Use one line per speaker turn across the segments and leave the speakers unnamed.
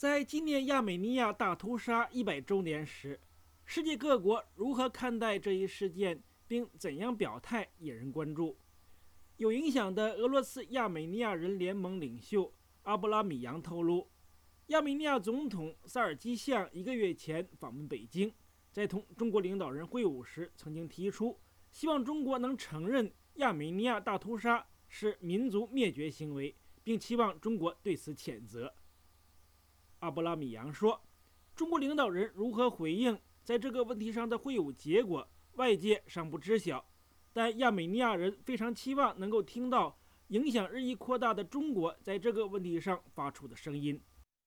在纪念亚美尼亚大屠杀100周年时，世界各国如何看待这一事件，并怎样表态，引人关注。有影响的俄罗斯亚美尼亚人联盟领袖阿布拉米扬透露，亚美尼亚总统萨尔基相1个月前访问北京，在同中国领导人会晤时曾经提出，希望中国能承认亚美尼亚大屠杀是民族灭绝行为，并期望中国对此谴责。阿布拉米扬说，中国领导人如何回应在这个问题上的会晤结果，外界尚不知晓，但亚美尼亚人非常期望能够听到影响日益扩大的中国在这个问题上发出的声音。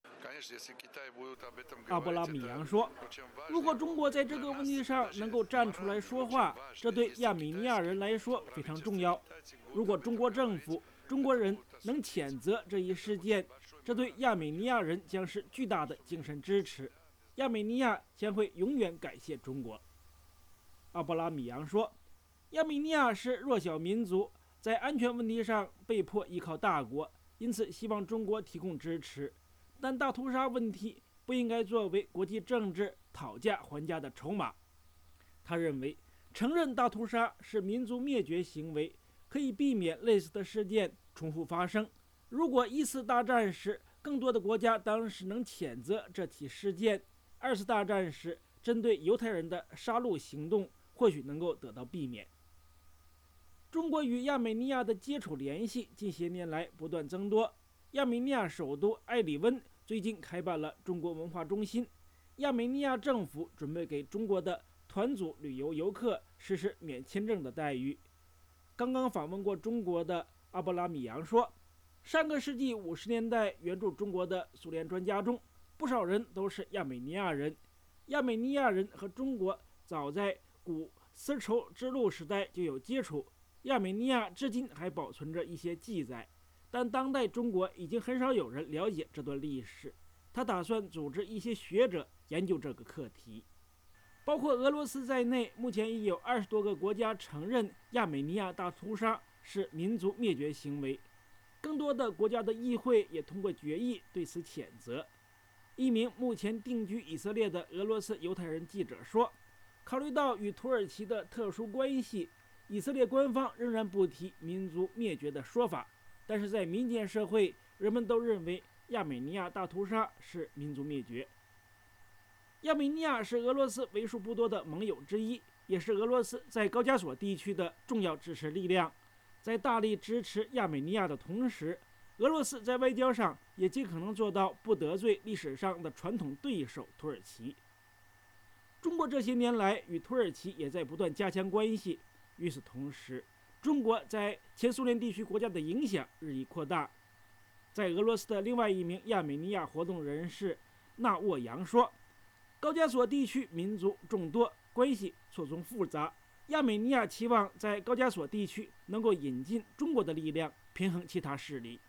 阿布拉米扬说，如果中国在这个问题上能够站出来说话，这对亚美尼亚人来说非常重要。如果中国政府、中国人能谴责这一事件，这对亚美尼亚人将是巨大的精神支持，亚美尼亚将会永远感谢中国。阿布拉米扬说，亚美尼亚是弱小民族，在安全问题上被迫依靠大国，因此希望中国提供支持。但大屠杀问题不应该作为国际政治讨价还价的筹码。他认为，承认大屠杀是民族灭绝行为，可以避免类似的事件重复发生。如果1次大战时更多的国家当时能谴责这起事件，2次大战时针对犹太人的杀戮行动或许能够得到避免。中国与亚美尼亚的接触联系近些年来不断增多。亚美尼亚首都埃里温最近开办了中国文化中心，亚美尼亚政府准备给中国的团组旅游游客实施免签证的待遇。刚刚访问过中国的阿布拉米扬说，上个世纪50年代援助中国的苏联专家中，不少人都是亚美尼亚人。亚美尼亚人和中国早在古丝绸之路时代就有接触，亚美尼亚至今还保存着一些记载，但当代中国已经很少有人了解这段历史。他打算组织一些学者研究这个课题。包括俄罗斯在内，目前已有20多个国家承认亚美尼亚大屠杀是民族灭绝行为，更多的国家的议会也通过决议对此谴责。一名目前定居以色列的俄罗斯犹太人记者说，考虑到与土耳其的特殊关系，以色列官方仍然不提民族灭绝的说法，但是在民间社会，人们都认为亚美尼亚大屠杀是民族灭绝。亚美尼亚是俄罗斯为数不多的盟友之一，也是俄罗斯在高加索地区的重要支持力量。在大力支持亚美尼亚的同时，俄罗斯在外交上也尽可能做到不得罪历史上的传统对手土耳其。中国这些年来与土耳其也在不断加强关系，与此同时，中国在前苏联地区国家的影响日益扩大。在俄罗斯的另外一名亚美尼亚活动人士纳沃扬说，高加索地区民族众多，关系错综复杂，亚美尼亚期望在高加索地区能够引进中国的力量，平衡其他势力。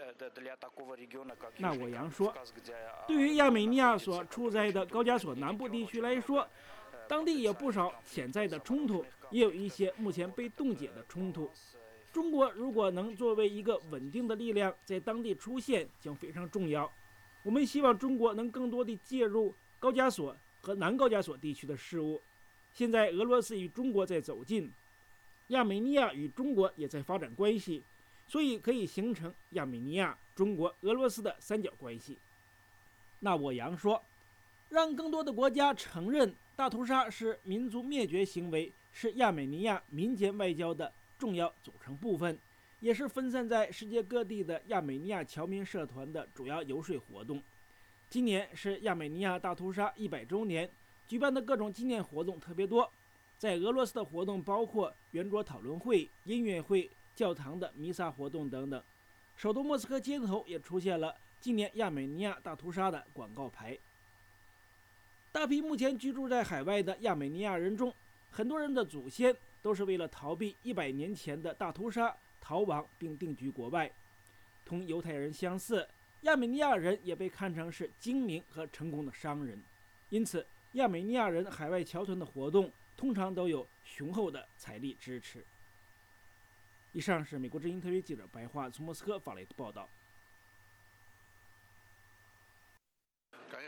纳沃扬说，对于亚美尼亚所处在的高加索南部地区来说，当地有不少潜在的冲突，也有一些目前被冻结的冲突。中国如果能作为一个稳定的力量在当地出现，将非常重要。我们希望中国能更多地介入高加索和南高加索地区的事务。现在俄罗斯与中国在走近，亚美尼亚与中国也在发展关系，所以可以形成亚美尼亚、中国、俄罗斯的三角关系。纳沃扬说，让更多的国家承认大屠杀是民族灭绝行为，是亚美尼亚民间外交的重要组成部分，也是分散在世界各地的亚美尼亚侨民社团的主要游说活动。今年是亚美尼亚大屠杀100周年，举办的各种纪念活动特别多。在俄罗斯的活动包括圆桌讨论会、音乐会、教堂的弥撒活动等等。首都莫斯科街头也出现了纪念亚美尼亚大屠杀的广告牌。大批目前居住在海外的亚美尼亚人中，很多人的祖先都是为了逃避100年前的大屠杀逃亡并定居国外。同犹太人相似，亚美尼亚人也被看成是精明和成功的商人，因此亚美尼亚人海外侨团的活动通常都有雄厚的财力支持。以上是美国之音特约记者白桦从莫斯科发来的报道。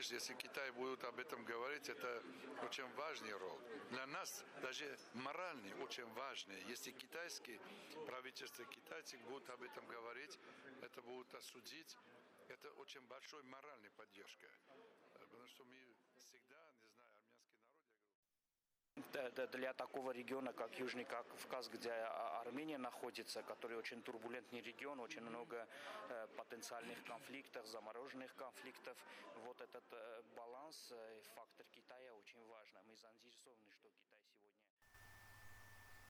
конечно, если Китай будет об этом говорить, это очень важный роль. Для нас даже моральный очень важный. Если китайские правительства, китайцы будут об этом говорить, это будут осудить. Это очень большой моральная поддержка. Потому что мы всегда, не знаю, армянский народ, я говорю,
для такого региона, как Южный Кавказ, где Армения находится, который очень турбулентный регион, очень много потенциальных конфликтов, замороженных конфликтов. Вот этот баланс, фактор Китая очень важен. Мы заинтересованы, что Китай сегодня